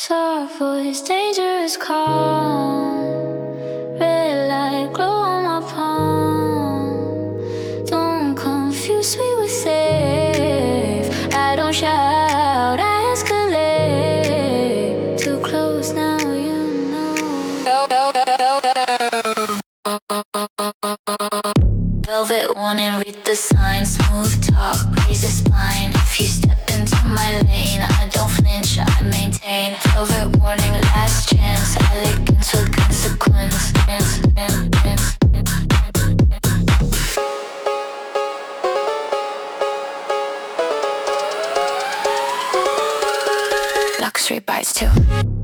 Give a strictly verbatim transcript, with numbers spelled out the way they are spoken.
Soft voice, dangerous calm. Red light glow on my palm. Don't confuse me with safe. I don't shout, I escalate. Too close now, you know. Velvet warning, read the signs. Smooth talk, raise the spine. If you step into my lane, I don't flinch, I maintain. Velvet warning, last chance. Elegance with consequence. Luxury bites too.